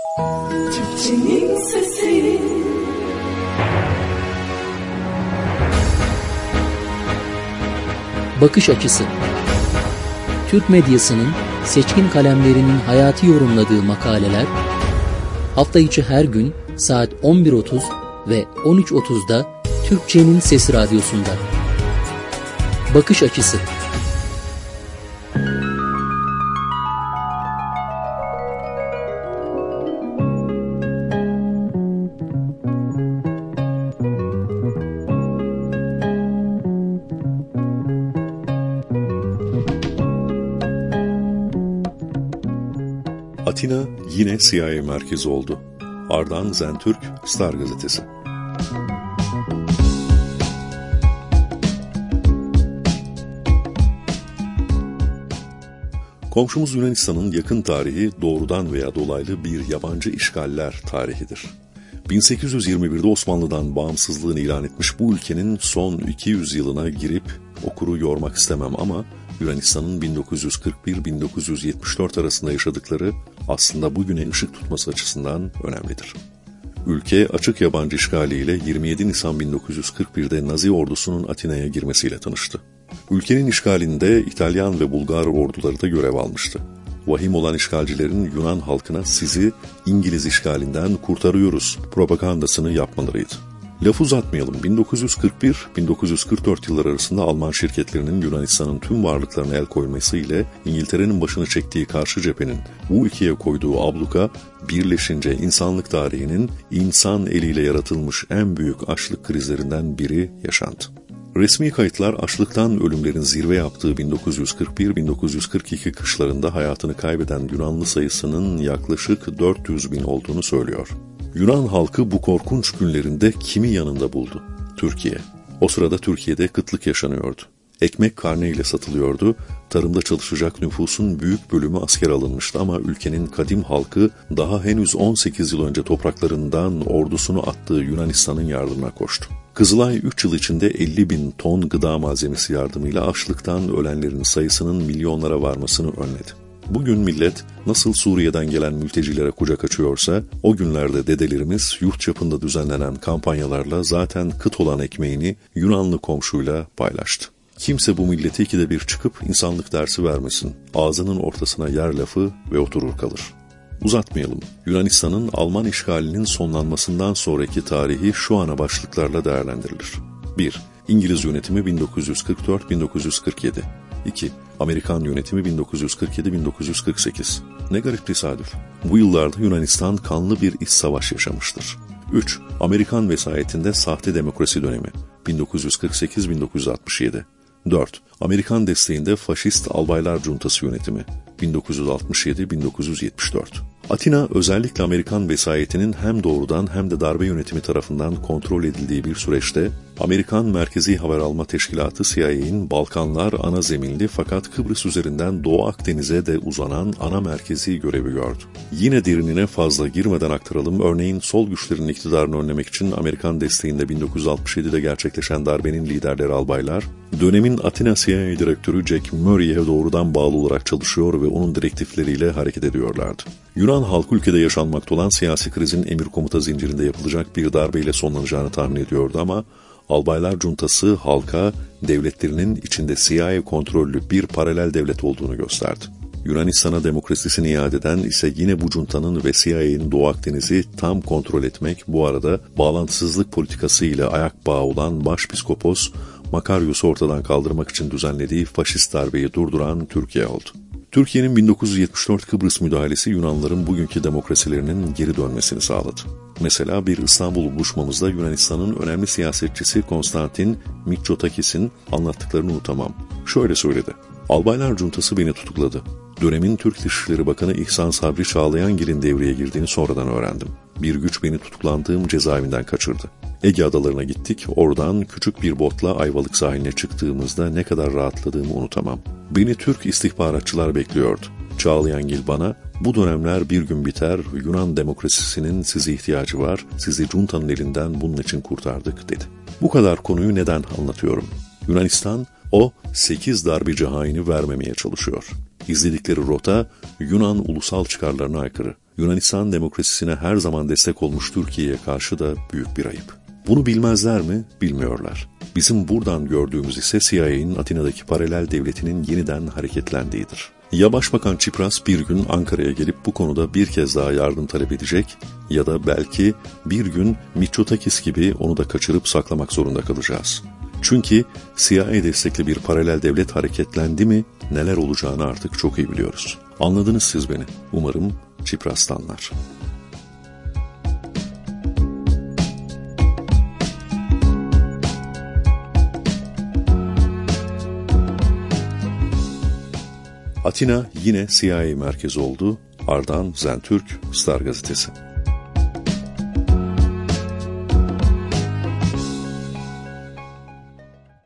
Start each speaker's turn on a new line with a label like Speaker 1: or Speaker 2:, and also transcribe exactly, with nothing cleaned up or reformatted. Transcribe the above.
Speaker 1: Türkçenin sesi.
Speaker 2: Bakış açısı. Türk medyasının seçkin kalemlerinin hayatı yorumladığı makaleler, hafta içi her gün saat on bir otuz ve on üç otuzda Türkçenin Sesi Radyosu'nda. Bakış açısı.
Speaker 3: Atina yine C I A merkezi oldu. Ardahan Zentürk, Star Gazetesi. Komşumuz Yunanistan'ın yakın tarihi doğrudan veya dolaylı bir yabancı işgaller tarihidir. bin sekiz yüz yirmi birde Osmanlı'dan bağımsızlığını ilan etmiş bu ülkenin son iki yüz yılına girip okuru yormak istemem ama Yunanistan'ın bin dokuz yüz kırk bir bin dokuz yüz yetmiş dört arasında yaşadıkları aslında bugüne ışık tutması açısından önemlidir. Ülke açık yabancı işgaliyle yirmi yedi Nisan bin dokuz yüz kırk birde Nazi ordusunun Atina'ya girmesiyle tanıştı. Ülkenin işgalinde İtalyan ve Bulgar orduları da görev almıştı. Vahim olan işgalcilerin Yunan halkına sizi İngiliz işgalinden kurtarıyoruz propagandasını yapmalarıydı. Laf uzatmayalım, bin dokuz yüz kırk bir bin dokuz yüz kırk dört yılları arasında Alman şirketlerinin Yunanistan'ın tüm varlıklarına el koyması ile İngiltere'nin başını çektiği karşı cephenin bu ülkeye koyduğu abluka, birleşince insanlık tarihinin insan eliyle yaratılmış en büyük açlık krizlerinden biri yaşandı. Resmi kayıtlar açlıktan ölümlerin zirve yaptığı bin dokuz yüz kırk bir bin dokuz yüz kırk iki kışlarında hayatını kaybeden Yunanlı sayısının yaklaşık dört yüz bin olduğunu söylüyor. Yunan halkı bu korkunç günlerinde kimi yanında buldu? Türkiye. O sırada Türkiye'de kıtlık yaşanıyordu. Ekmek karneyle satılıyordu. Tarımda çalışacak nüfusun büyük bölümü asker alınmıştı ama ülkenin kadim halkı daha henüz on sekiz yıl önce topraklarından ordusunu attığı Yunanistan'ın yardımına koştu. Kızılay üç yıl içinde elli bin ton gıda malzemesi yardımıyla açlıktan ölenlerin sayısının milyonlara varmasını önledi. Bugün millet nasıl Suriye'den gelen mültecilere kucak açıyorsa, o günlerde dedelerimiz yurt çapında düzenlenen kampanyalarla zaten kıt olan ekmeğini Yunanlı komşuyla paylaştı. Kimse bu millete ikide bir çıkıp insanlık dersi vermesin, ağzının ortasına yer lafı ve oturur kalır. Uzatmayalım, Yunanistan'ın Alman işgalinin sonlanmasından sonraki tarihi şu ana başlıklarla değerlendirilir. bir. İngiliz yönetimi bin dokuz yüz kırk dört bin dokuz yüz kırk yedi. iki. Amerikan yönetimi bin dokuz yüz kırk yedi bin dokuz yüz kırk sekiz. Ne garip tesadüf. Bu yıllarda Yunanistan kanlı bir iç savaş yaşamıştır. üç. Amerikan vesayetinde sahte demokrasi dönemi bin dokuz yüz kırk sekiz bin dokuz yüz altmış yedi. dört. Amerikan desteğinde faşist albaylar cuntası yönetimi bin dokuz yüz altmış yedi bin dokuz yüz yetmiş dört. Atina özellikle Amerikan vesayetinin hem doğrudan hem de darbe yönetimi tarafından kontrol edildiği bir süreçte Amerikan Merkezi Haber Alma Teşkilatı C I A'nin Balkanlar ana zeminli fakat Kıbrıs üzerinden Doğu Akdeniz'e de uzanan ana merkezi görevi gördü. Yine derinine fazla girmeden aktaralım, örneğin sol güçlerin iktidarını önlemek için Amerikan desteğinde bin dokuz yüz altmış yedide gerçekleşen darbenin liderleri albaylar, dönemin Atina C I A direktörü Jack Murray'e doğrudan bağlı olarak çalışıyor ve onun direktifleriyle hareket ediyorlardı. Yunan halkı ülkede yaşanmakta olan siyasi krizin emir komuta zincirinde yapılacak bir darbeyle sonlanacağını tahmin ediyordu ama albaylar cuntası halka devletlerinin içinde C I A kontrollü bir paralel devlet olduğunu gösterdi. Yunanistan'a demokrasisini iade eden ise yine bu cuntanın ve C I A'nin Doğu Akdeniz'i tam kontrol etmek, bu arada bağlantısızlık politikası ile ayak bağı olan Başpiskopos Makarios'u ortadan kaldırmak için düzenlediği faşist darbeyi durduran Türkiye oldu. Türkiye'nin bin dokuz yüz yetmiş dört Kıbrıs müdahalesi Yunanlıların bugünkü demokrasilerinin geri dönmesini sağladı. Mesela bir İstanbul buluşmamızda Yunanistan'ın önemli siyasetçisi Konstantin Mitsotakis'in anlattıklarını unutamam. Şöyle söyledi: "Albaylar cuntası beni tutukladı. Dönemin Türk Dışişleri Bakanı İhsan Sabri Çağlayangil'in devreye girdiğini sonradan öğrendim. Bir güç beni tutuklandığım cezaevinden kaçırdı. Ege adalarına gittik, oradan küçük bir botla Ayvalık sahiline çıktığımızda ne kadar rahatladığımı unutamam. Beni Türk istihbaratçılar bekliyordu. Çağlayangil bana, bu dönemler bir gün biter, Yunan demokrasisinin size ihtiyacı var, sizi juntanın elinden bunun için kurtardık," dedi. Bu kadar konuyu neden anlatıyorum? Yunanistan, o sekiz darbeci haini vermemeye çalışıyor. İzledikleri rota Yunan ulusal çıkarlarına aykırı. Yunanistan demokrasisine her zaman destek olmuş Türkiye'ye karşı da büyük bir ayıp. Bunu bilmezler mi? Bilmiyorlar. Bizim buradan gördüğümüz ise C I A'nin Atina'daki paralel devletinin yeniden hareketlendiğidir. Ya Başbakan Tsipras bir gün Ankara'ya gelip bu konuda bir kez daha yardım talep edecek ya da belki bir gün Mitsotakis gibi onu da kaçırıp saklamak zorunda kalacağız. Çünkü C I A destekli bir paralel devlet hareketlendi mi neler olacağını artık çok iyi biliyoruz. Anladınız siz beni. Umarım Tsipras da anlar. Atina yine C I A merkezi oldu. Ardahan Zentürk, Star Gazetesi.